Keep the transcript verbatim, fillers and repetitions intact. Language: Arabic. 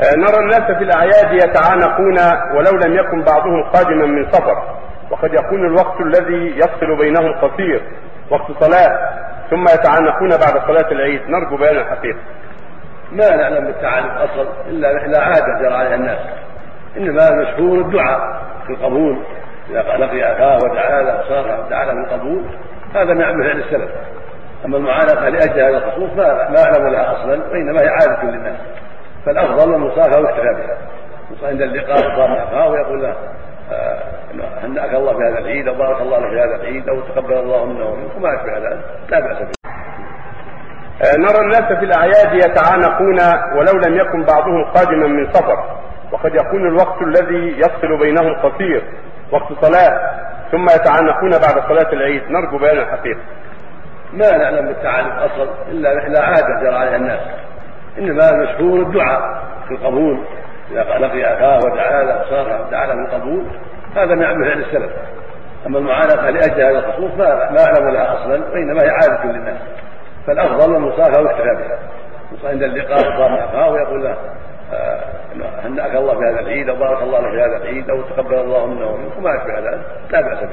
نرى الناس في الأعياد يتعانقون ولو لم يكن بعضهم قادما من سفر، وقد يكون الوقت الذي يفصل بينهم قصير، وقت صلاة، ثم يتعانقون بعد صلاة العيد. نرجو بيان الحقيقة. ما نعلم بالتعانق أصل إلا إحدى عادة جرى عليها الناس، إنما المشهور الدعاء في القبول، إذا لقي أخاه ودعا له وصارح ودعا له بالقبول، هذا نعم فعل السلف. أما المعانقة لأجل هذا الخصوص ما أعلم لها أصلا، وإنما هي عادة للناس، فالأفضل المصافحة واكتفى بها. عند اللقاء يصافح أخاه ويقول له هنأك الله في هذا العيد، أو بارك الله في هذا العيد، أو تقبل الله منا ومنكم، وما أشبه ذلك، لا بأس به. نرى الناس في الأعياد يتعانقون ولو لم يكن بعضهم قادما من سفر، وقد يكون الوقت الذي يفصل بينهم قصير، وقت صلاة، ثم يتعانقون بعد صلاة العيد. نرجو بيان الحقيقة. ما نعلم بالتعانق أصل إلا إحدى عادة جرى عليها الناس، إنما المشهور الدعاء في القبول، إذا لقي أخاه ودعا له وصارح ودعا له بالقبول، هذا نعم فعل السلف. أما المعانقة لأجل هذا الخصوص ما أعلم لها أصلا، وإنما هي عادة للناس، فالأفضل المصافحة واكتفى بها. عند اللقاء يصافح أخاه ويقول له هنأك الله في هذا العيد، أو بارك الله في هذا العيد، أو تقبل الله منا ومنكم، وما أشبه ذلك، لا بأس به.